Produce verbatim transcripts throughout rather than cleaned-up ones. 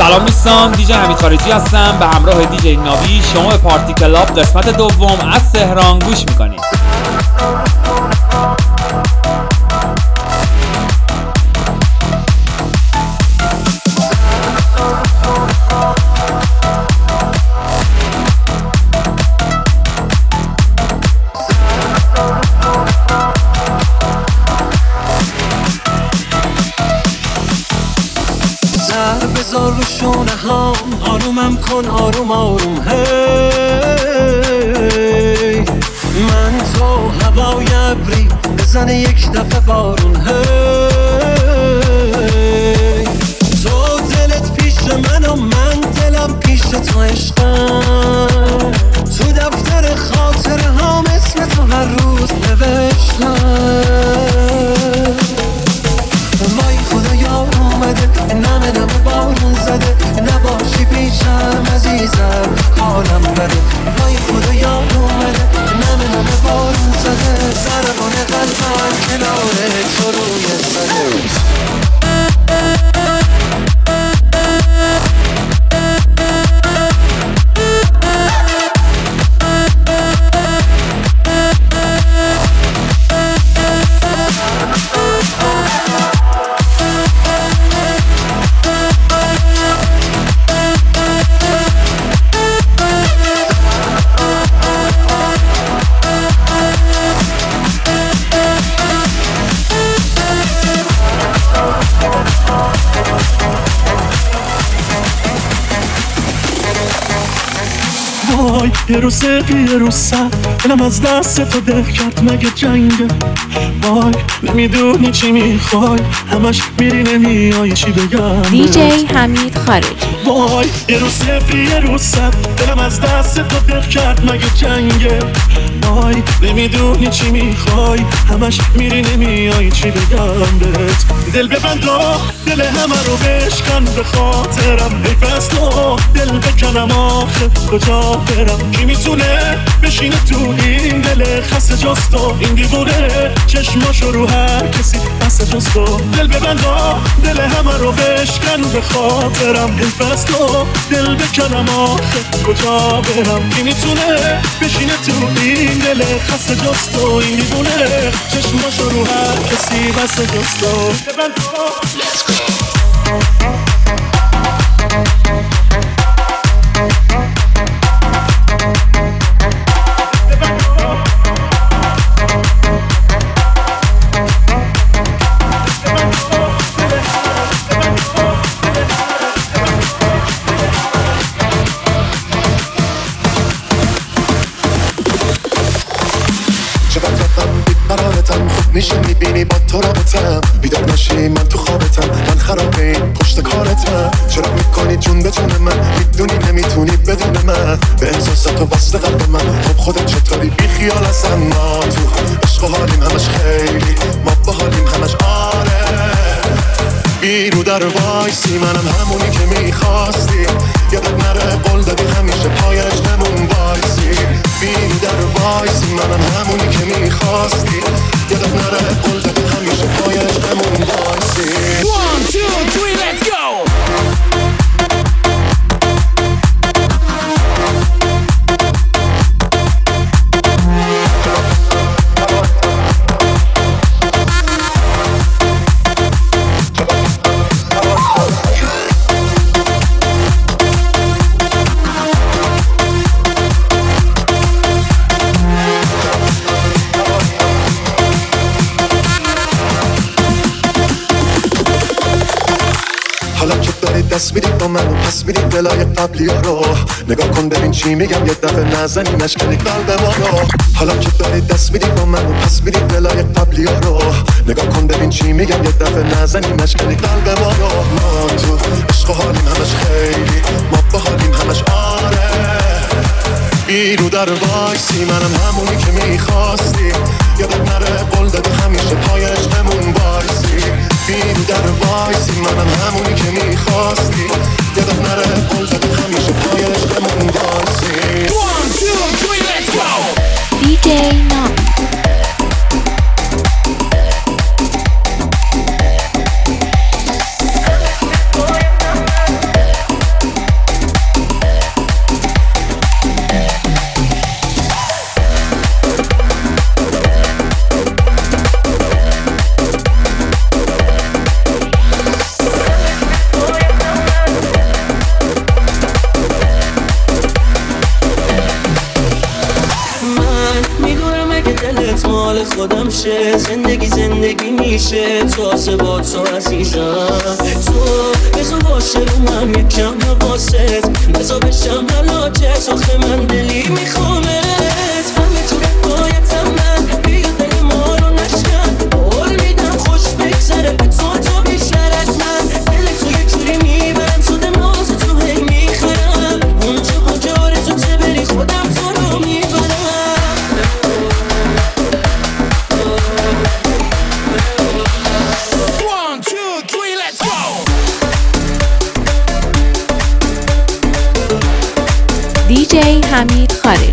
سلام دوستان، دیجی حمید خارجی هستم به همراه دیجی ناوی. شما به پارتی کلاب قسمت دوم از تهران گوش میکنید. بذار رو شونه هم آرومم کن آروم آروم هی من تو هوای ابری بزنه یک دفعه بارون هی تو دلت پیش من و من دلم پیش تو عشقم تو دفتر خاطر هم اسم تو هر روز نوشتم وای خدایا اومده نمه نمه بارون زده نباشی پیشم عزیزم حالم بده وای خدایا اومده نمه نمه بارون زده ضربان قلبم کنار تو روی زده وای یه روز سقی یه روز سر دلم از دست تو دل کرد مگه جنگه وای نمیدونی چی میخوای همش میری نمیای چی بگم دیجی حمید خارجی. وای یه روز سقی یه روز سر دلم از دست تو دل کرد مگه جنگه وای نمیدونی چی میخوای همش میری نمیای چی بگم بهت دل ببند و دل همه رو بشکن به خاطرم حیف از تو دل بکنم آخه کجا برم کی میتونه بشینه تو این دل خسته جز تو این دیوونه چشماشو رو هر کسی بسته جز تو دل ببند و دل همه رو بشکن به خاطرم حیف از تو دل بکنم آخه کجا برم کی میتونه بشینه تو این دل خسته جز تو این دیوونه چشماشو رو هر کسی بسته جز تو ببند و Let's go. میشه میبینی با تو رابطم بیدار نشی من تو خوابتم من خرابه این پشت کارتم چرا میکنی جون به جون من میدونی نمیتونی بدون من به احساسات و وصل قلب من خب خودت چطوری بی خیال هستم ما تو عشق و حالیم همش خیلی ما با حالیم همش آره بیرو در وایسی منم همونی که میخواستی یادت نره قول دادی همیشه پایش نمون وایسی بیرو در وایسی منم همونی که میخواستی یادت نره قول دادی همیشه پایش نمون وایسی one two three let's go دست میدی با من و پس میدی دلای قبلی ها رو نگاه کن ببین چی میگم یه دفعه نزنی نشکنی قلب ما رو حالا که داری دست میدی با من و پس میدی دلای قبلی ها رو نگاه کن ببین چی میگم یه دفعه نزنی نشکنی قلب ما رو ما تو عشق و حالیم همش خیلی ما با حالیم همش آره بیرو در وایسی منم همونی که میخواستی یادت نره قول دادی همیشه پایش نمون وایسی بیرو در وایسی منم همونی که میخواستی یادت نره قول دادی همیشه پایش نمون وایسی one two three let's go دیجی ناوی. خودم شه. زندگی زندگی میشه تازه با تو عزیزم. تو بزا باشه رو من یکم حواست، بزا بشم حلاجت، آخه من دلی میخوامت. همه تو بایتم من بیا دل ما رو نشکن، قول میدم خوش بگذره به تو تو بیشتر از من. دل تو یه جوری میبرم شده ناز تو هی میخرم، اونجا کجا تو ته بری خودم تو رو میبرم. One, two, three, let's go! دیجی حمید خارجی.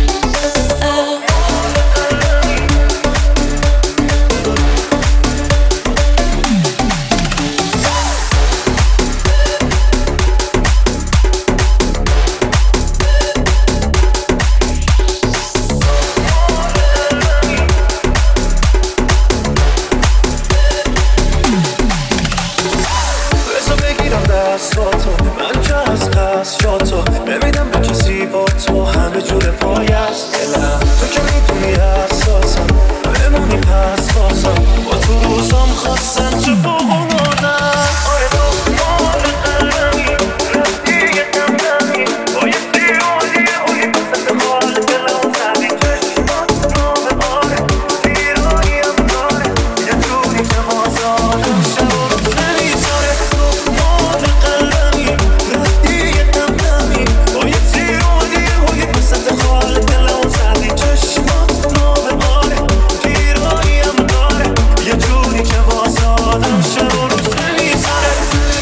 من که از قصد شاتو نمیدم به کسی با تو، همه جور پای است دلم. تو که میدونی احساسم بمونی پس بازم، با تو روزام خواستم چه فوق‌العاده‌ام. آره تو مال قلبی رفتی یه دم دمی، با یه دیوانیه اوی بسط حال دلم زدی. چشمات نامه آره دیرانیم داره، یه جوری که آزادم شب و روز نمیذاره. تو مال قلبی رفتی یه دم دمی، با یه دیوانیه اوی بسط حال دلم زدی. چشمات نامه آره دیرانیم داره، یه جوری که آزادم شب و روز نمیذاره.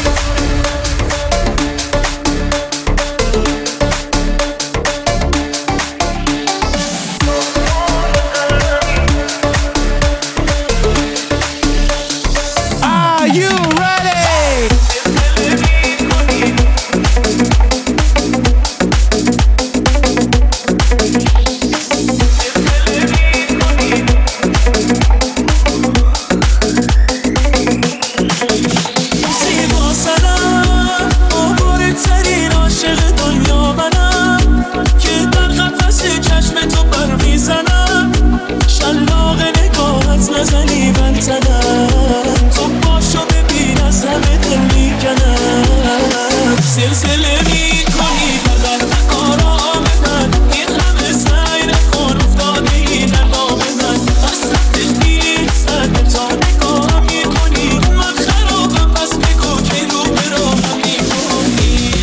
Are you ready? زیبا سنم آبارترین عاشق دنیا منم، که در قفس چشم تو بر میزنم. شلاق نگاهت نزنی من زدم، تو باشو ببین از همه دل میکنم. سلسله میکنی فقط آرام من، این همه سعی نکن افتاده ای در دام من. از سختش نیستن تا نگاه میکنی، من خرابم پس بگو که رو به راهم میکنی.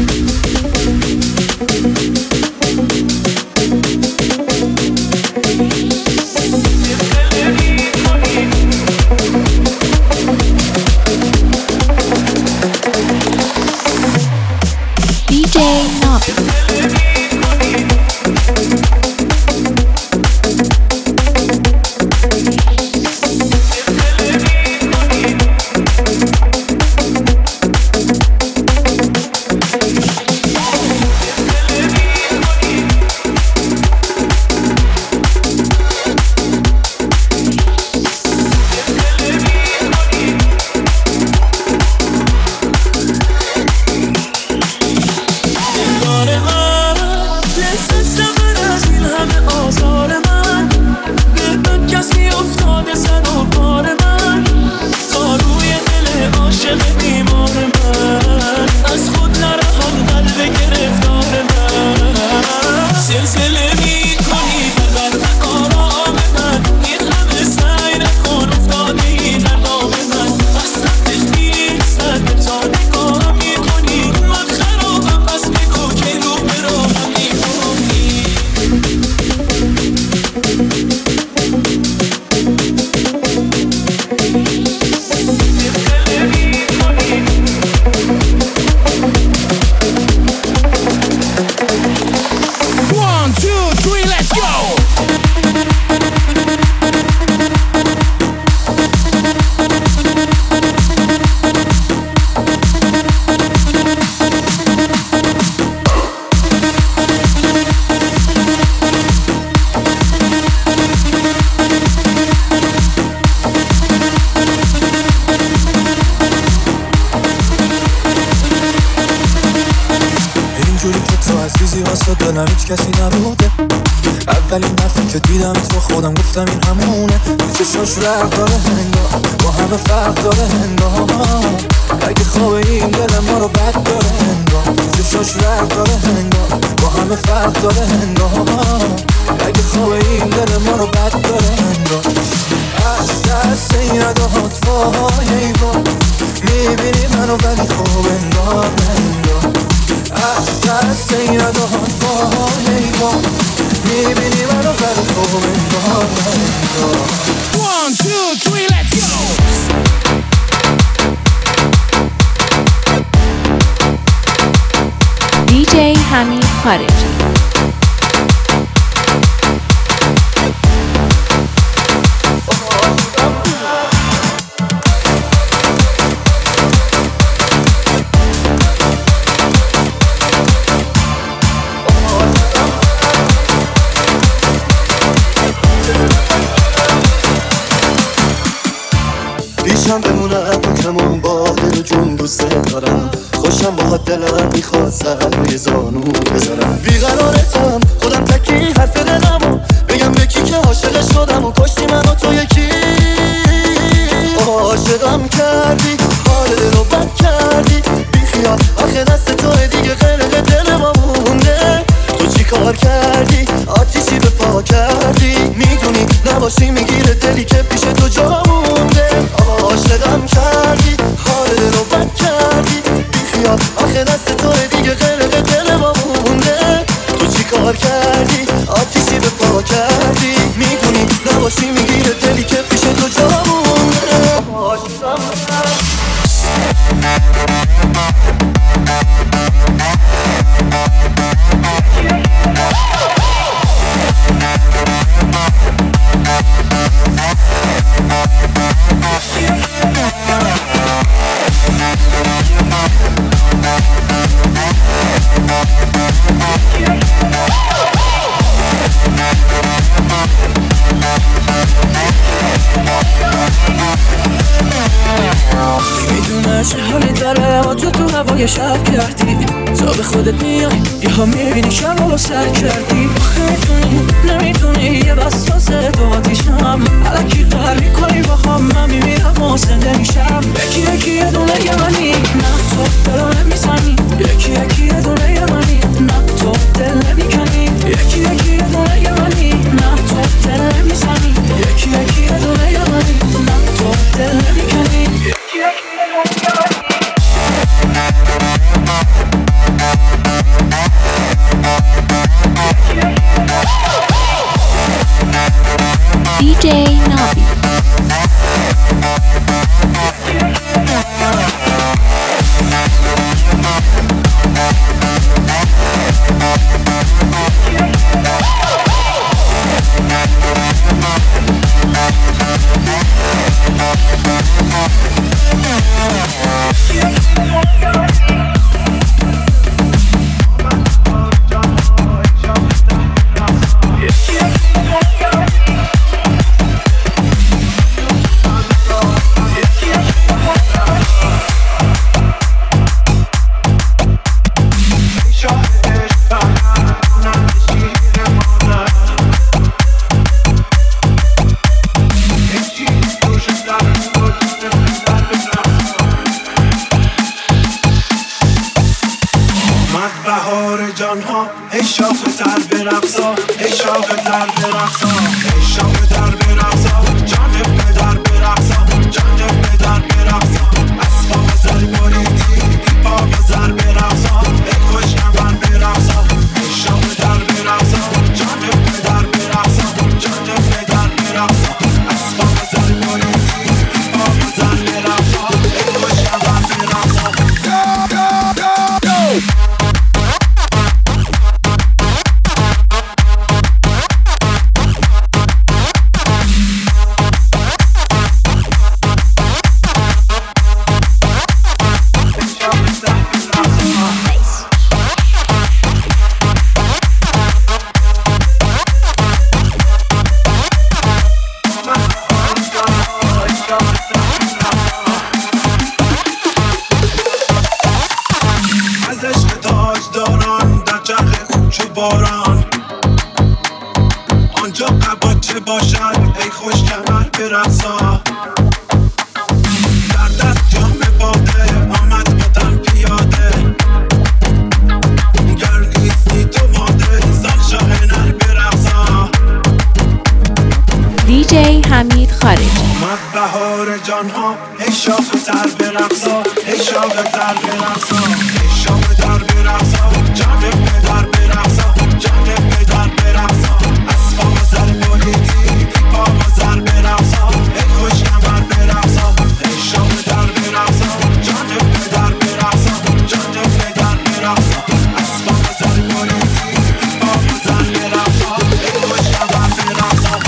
دیجی نابی. دلدار من لذت نبر از این همه آزار من، به من کسی افتاده سر و بار من. تا روی دل عاشق بیمار من، از خود نرهان قلب گرفتار من. سلسله میکنی فقط آرام من، این همه سعی نکن افتاده ای در دام من. از سختش نیستن تا نگاه میکنی، من خرابم پس بگو که رو به راهم میکنی. One, two, three, let's go! اینجوری که تو عزیزی واسه دلم هیچ کسی نبوده. اولین دفعه که دیدم تو خودم گفتم این همونه. چشاش رفت داره هنگام با همه فرق داره هنگام. اگه خواب این دل ما رو بد داره هنگام. چشاش رفت داره هنگام با همه فرق داره هنگام. اگه خواب این دل ما رو بد داره هنگام. از دست یادهات وای ایوان میبینی منو ولی خوب انگار انگار. از دست یادهات وای ایوان میبینی منو ولی خوب انگار انگار. One, two, three, let's go! دی جی حمید خارجی. پیشم بمونم کمون با دل و جون دوست دارم. خوشم با دلم میخواد سر روی زانو بذارم. بیقرارتم خودم تکی حرف دلمو بگم به کی که عاشق شدم و کشتی منو تو یکی. عاشقم کردی حال رو بد کردی بیخیال آخه دست توه دیگه غرق دل ما مونده. تو چی کار کردی آتیشی به پا کردی میدونی نباشی میگیره دلی که پیش تو جا مونده. عاشقم کردی حال رو بد کردی بیخیال آخه دست توه دیگه غرق دل ما مونده. تو چی کار کردی آتیشی به پا کردی میدونی نباشی میگیره دلی که پیش تو جا مونده. عاشقم میدونه چه حالی داره اما تو تو هوای شب کردی. تا به خودت میای یه ها میبینی شب رو سر کردی. میدونی نمیدونی یه بساس دو آتیشم علکی قهر میکنی با هم من میمیرم و زنده میشم. یکی یکی یه دونه یه منی نه تو دلو نمیزنی. یکی یکی یه دونه یه منی نه تو دل نمیکنی. یکی یکی یه دونه یه منی نه تو دل نمیزنی. یکی یکی یه دونه یه منی نه تو دل نمیکنی. یکی یکی یه دونه یه منی. دی جی نابی. جانها ای شاخ در برقصا ای شاخ در برقصا ای شاخ در برقصا جان پدر برقصا جان پدر برقصا اسباب زر بریدی بابا زر برقصا ای خوش کمر برقصا ای شاخ در برقصا جان پدر برقصا جان پدر برقصا اسباب زر بریدی بابا زر برقصا ای خوش کمر برقصا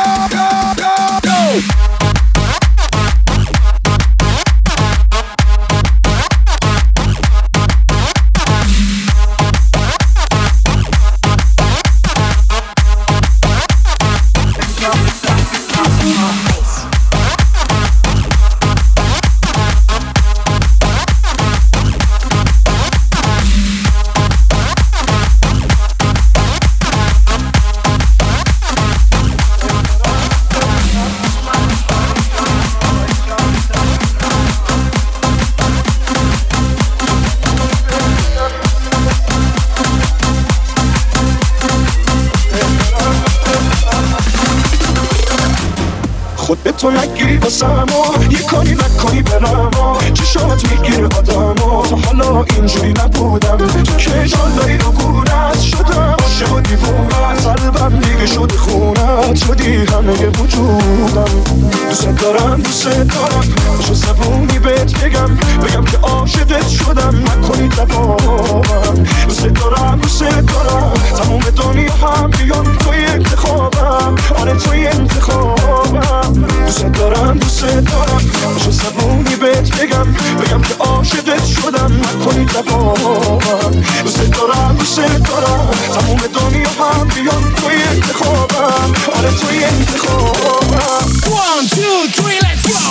خود به تو نگیری واسم یه کاری نکنی برم چشامت میگیره آدم تا حالا اینجوری نبودم تو که جالایی رو گونت شدم عاشق و دیوونت قلبم دیگه شده خونت شدی همه وجودم دوست دارم دوست دارم باشو زبونی بهت بگم بگم که عاشقت شدم نکنی دوامم دوست دارم دوست دارم تموم دنیا هم بیان توی انتخابم آره توی انتخابم دوست دارم دوست دارم باشو زبونی بهت بگم بگم که عاشقت شدم نکنی دوامم دوست دارم دوست دارم تموم دنیا هم بیان توی انتخابم آره توی انتخابم One, two, three, let's go!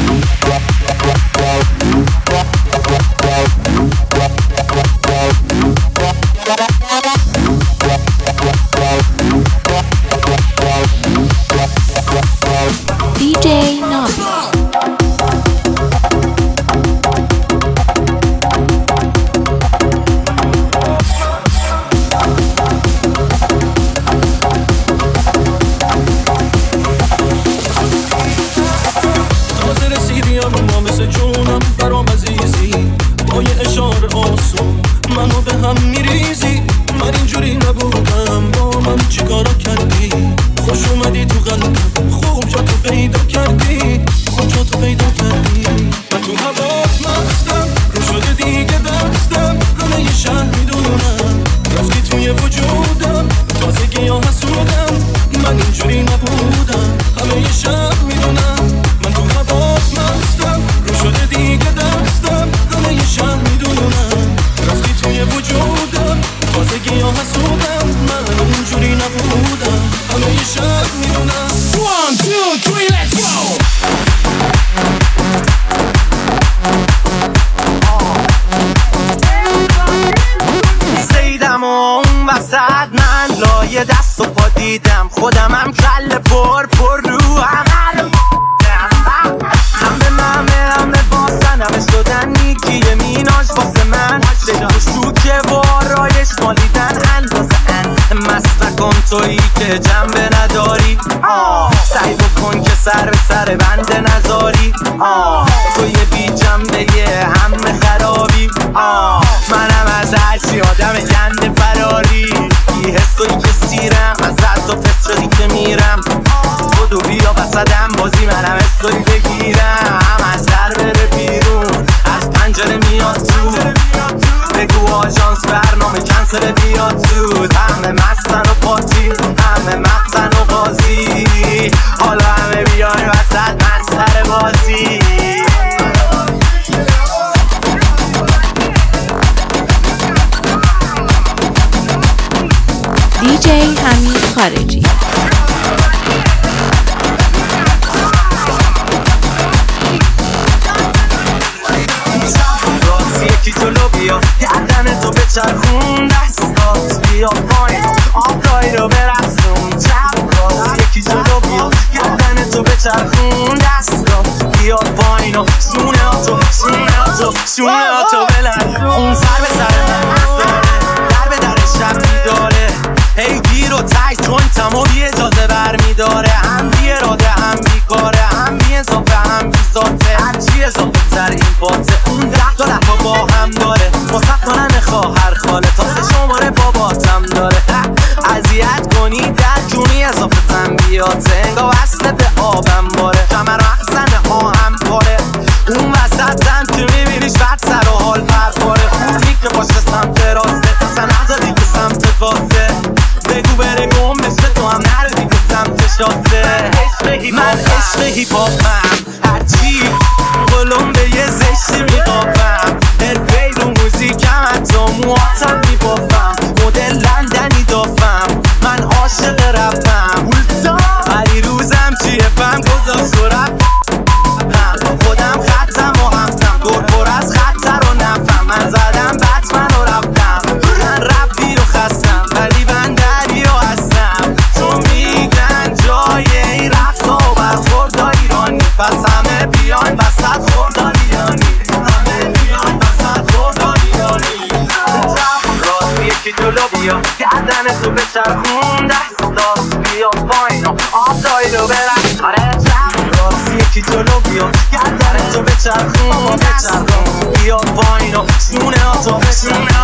دی جی نابی. برام عزیزی با یه اشاره آسون منو به هم میریزی من اینجوری نبودم با من چیکارا کردی خوش اومدی تو قلبم خوب جا تو پیدا کردی خوب جا تو پیدا کردی من تو هوات مستم رو شده دیگه دستم همه یه شهر میدونم رفتی توی وجودم تازگی ها حسودم من اینجوری نبودم همه یه شهر میدونم من تو هوات مستم رو شده دیگه دستم همه یه شهر میدونم رفتی توی وجودم تازگی ها حسودم من اینجوری نبودم همه یه شهر میدونم One, two, three, let's go! زیدم و اون وسط من لایه دست و پا دیدم خودمم کل پر پر رو همه همه همه همه باسن همه شدن نیکی میناش واسه من لیلا شوکه و آرایش مالیدن اندازه ان مستکن تویی که جنبه نداری آه سعی بکن که سر به سر بنده نذاری آه توی بی جنبه یه همه خرابی آه منم از هرچی آدم گنده فراری بی حسایی که سیرم از دست و فسرایی که میرم خودو بیا وسطم بازی منم استوری بگیرم از در بره بیرون از پنجره میاد تو بگو آژانس برنامه کنسل بیاد زود همه مستن و پاتی همه مقصن و بازی حالا همه بیای وسط مستر بازی دی جی حمید خارجی. یکی جلو بیا گردن تو بچرخون دستات بیا پایین آبرایی رو برسون چپ راست یکی جلو بیا گردن تو بچرخون دستات بیا پایین و شونه ها تو شونه ها تو شونه ها تو بلند اون سر به سر من داره در به در شب میداره هی گیر و تای جوینتم و یه جا گردن تو بچرخون دست داست بیا پایین و آبدایی رو برن آره چرخ راست یکی جلو بیا گردن تو بچرخون بچرخون بیا پایین و سونه ها تو بچرخون